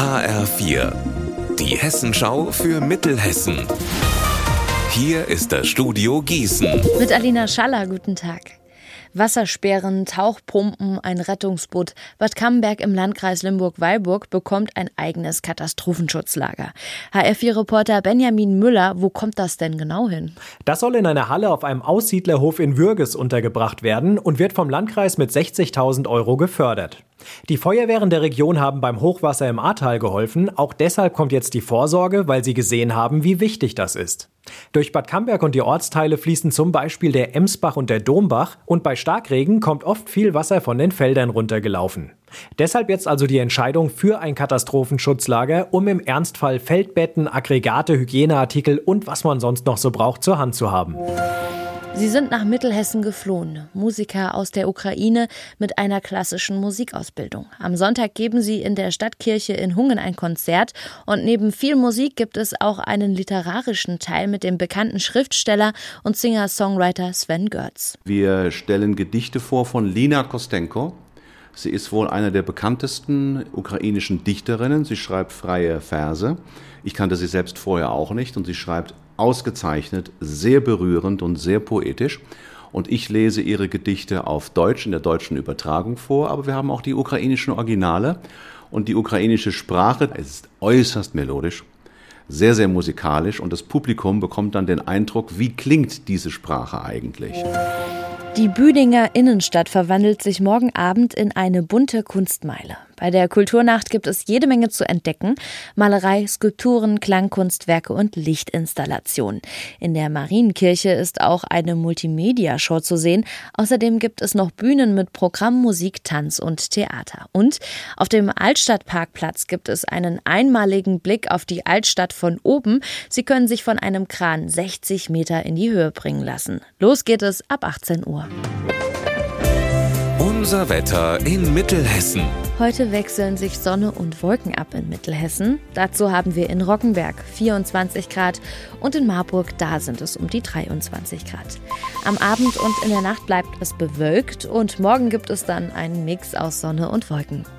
HR4, die Hessenschau für Mittelhessen. Hier ist das Studio Gießen. Mit Alina Schaller, guten Tag. Wassersperren, Tauchpumpen, ein Rettungsboot. Bad Camberg im Landkreis Limburg-Weilburg bekommt ein eigenes Katastrophenschutzlager. HR4-Reporter Benjamin Müller, wo kommt das denn genau hin? Das soll in einer Halle auf einem Aussiedlerhof in Würges untergebracht werden und wird vom Landkreis mit 60.000 € gefördert. Die Feuerwehren der Region haben beim Hochwasser im Ahrtal geholfen. Auch deshalb kommt jetzt die Vorsorge, weil sie gesehen haben, wie wichtig das ist. Durch Bad Camberg und die Ortsteile fließen zum Beispiel der Emsbach und der Dombach und bei Starkregen kommt oft viel Wasser von den Feldern runtergelaufen. Deshalb jetzt also die Entscheidung für ein Katastrophenschutzlager, um im Ernstfall Feldbetten, Aggregate, Hygieneartikel und was man sonst noch so braucht zur Hand zu haben. Sie sind nach Mittelhessen geflohen, Musiker aus der Ukraine mit einer klassischen Musikausbildung. Am Sonntag geben sie in der Stadtkirche in Hungen ein Konzert und neben viel Musik gibt es auch einen literarischen Teil mit dem bekannten Schriftsteller und Singer-Songwriter Sven Görz. Wir stellen Gedichte vor von Lina Kostenko. Sie ist wohl eine der bekanntesten ukrainischen Dichterinnen. Sie schreibt freie Verse. Ich kannte sie selbst vorher auch nicht und sie schreibt ausgezeichnet, sehr berührend und sehr poetisch. Und ich lese ihre Gedichte auf Deutsch, in der deutschen Übertragung vor, aber wir haben auch die ukrainischen Originale. Und die ukrainische Sprache ist äußerst melodisch, sehr, sehr musikalisch und das Publikum bekommt dann den Eindruck, wie klingt diese Sprache eigentlich. Die Büdinger Innenstadt verwandelt sich morgen Abend in eine bunte Kunstmeile. Bei der Kulturnacht gibt es jede Menge zu entdecken. Malerei, Skulpturen, Klangkunstwerke und Lichtinstallationen. In der Marienkirche ist auch eine Multimedia-Show zu sehen. Außerdem gibt es noch Bühnen mit Programm, Musik, Tanz und Theater. Und auf dem Altstadtparkplatz gibt es einen einmaligen Blick auf die Altstadt von oben. Sie können sich von einem Kran 60 Meter in die Höhe bringen lassen. Los geht es ab 18 Uhr. Unser Wetter in Mittelhessen. Heute wechseln sich Sonne und Wolken ab in Mittelhessen. Dazu haben wir in Rockenberg 24 Grad und in Marburg, da sind es um die 23 Grad. Am Abend und in der Nacht bleibt es bewölkt und morgen gibt es dann einen Mix aus Sonne und Wolken.